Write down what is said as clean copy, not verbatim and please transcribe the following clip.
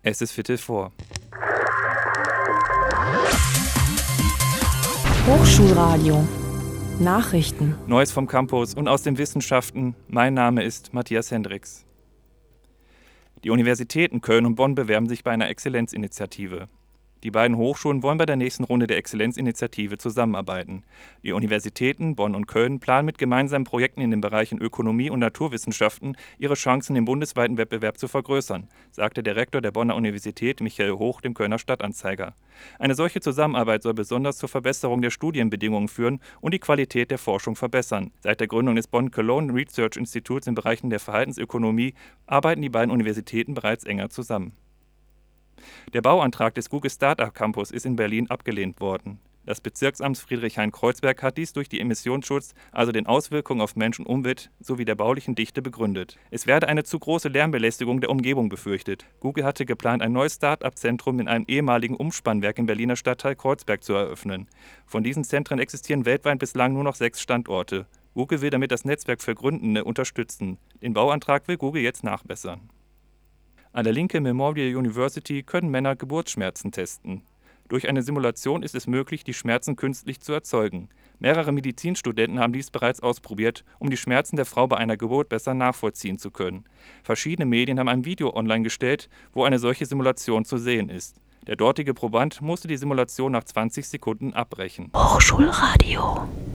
Es ist Viertel vor. Hochschulradio. Nachrichten. Neues vom Campus und aus den Wissenschaften. Mein Name ist Matthias Hendricks. Die Universitäten Köln und Bonn bewerben sich bei einer Exzellenzinitiative. Die beiden Hochschulen wollen bei der nächsten Runde der Exzellenzinitiative zusammenarbeiten. Die Universitäten Bonn und Köln planen mit gemeinsamen Projekten in den Bereichen Ökonomie und Naturwissenschaften ihre Chancen im bundesweiten Wettbewerb zu vergrößern, sagte der Rektor der Bonner Universität Michael Hoch dem Kölner Stadtanzeiger. Eine solche Zusammenarbeit soll besonders zur Verbesserung der Studienbedingungen führen und die Qualität der Forschung verbessern. Seit der Gründung des Bonn Cologne Research Instituts in Bereichen der Verhaltensökonomie arbeiten die beiden Universitäten bereits enger zusammen. Der Bauantrag des Google Startup Campus ist in Berlin abgelehnt worden. Das Bezirksamt Friedrichshain-Kreuzberg hat dies durch die Emissionsschutz, also den Auswirkungen auf Mensch und Umwelt sowie der baulichen Dichte begründet. Es werde eine zu große Lärmbelästigung der Umgebung befürchtet. Google hatte geplant, ein neues Start-up-Zentrum in einem ehemaligen Umspannwerk im Berliner Stadtteil Kreuzberg zu eröffnen. Von diesen Zentren existieren weltweit bislang nur noch 6 Standorte. Google will damit das Netzwerk für Gründende unterstützen. Den Bauantrag will Google jetzt nachbessern. An der Lincoln Memorial University können Männer Geburtsschmerzen testen. Durch eine Simulation ist es möglich, die Schmerzen künstlich zu erzeugen. Mehrere Medizinstudenten haben dies bereits ausprobiert, um die Schmerzen der Frau bei einer Geburt besser nachvollziehen zu können. Verschiedene Medien haben ein Video online gestellt, wo eine solche Simulation zu sehen ist. Der dortige Proband musste die Simulation nach 20 Sekunden abbrechen. Hochschulradio.